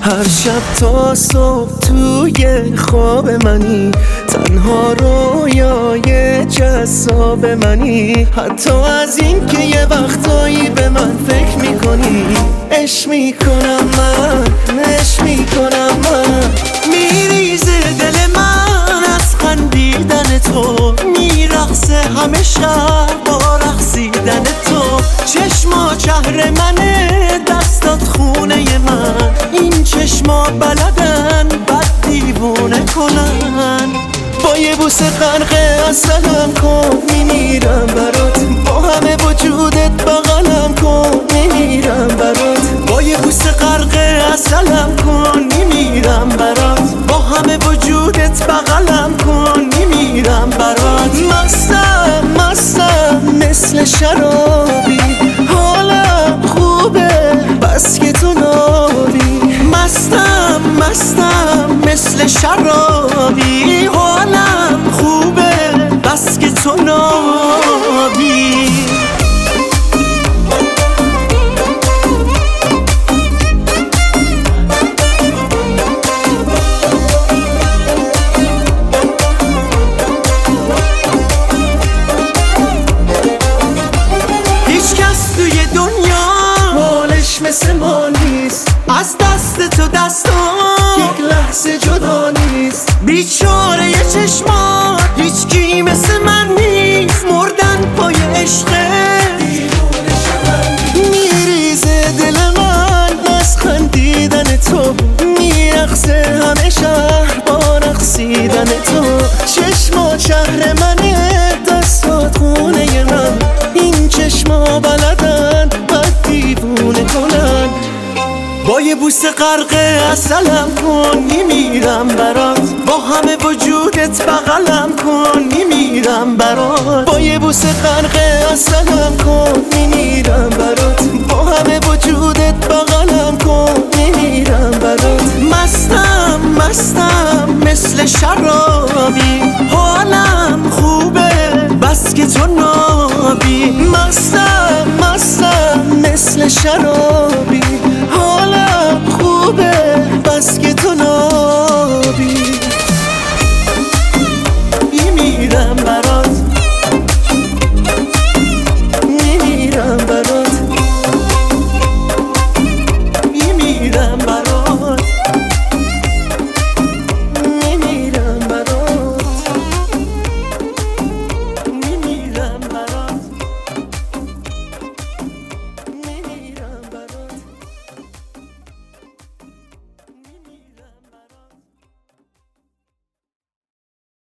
هر شب تا صبح توی خواب منی، تنها رویای جذاب منی. حتی از این که یه وقتایی به من فکر میکنی، عشق میکنم من، عشق میکنم من. میریزه دل من از خندیدن تو، میرقصه همه شب با رقصیدن تو. چشما شهر منه، دستات خونه من. این چشما بلدن بد دیوونه کنن. با یه بوسه غرق عسلم کن، میمیرم برات. با همه وجودت بغلم کن، میمیرم برات. با یه بوسه غرق عسلم کن، میمیرم برات. با همه وجودت بغلم کن، میمیرم برات. مستم مستم مثل شرابی، حالم خوبه بس که تو نابی. مستم مستم مثل شرابی، حالم خوبه بس که تو نابی. مثل ما نیست، از دست تو دستان یک لحظه جدا نیست. بیچاره یه چشمان هیچ کی مثل من نیست. مردن پای عشقه میریزه دل من از خندیدن تو، میرقصه همه شهر با رقصیدن تو. چشما شهر منه، دستات خونه من. این چشما بلدن بد دیوونه کنن. با یه بوسه غرق عسلم کن، میمیرم برات. با همه وجودت بغلم کن، میمیرم برات. با یه بوسه غرق عسلم کن، میمیرم برات. با همه وجودت بغلم کن، میمیرم برات. مستم مستم مثل شرابی، حالم خوبه بس که تو نابی. مستم مستم مثل شرابی،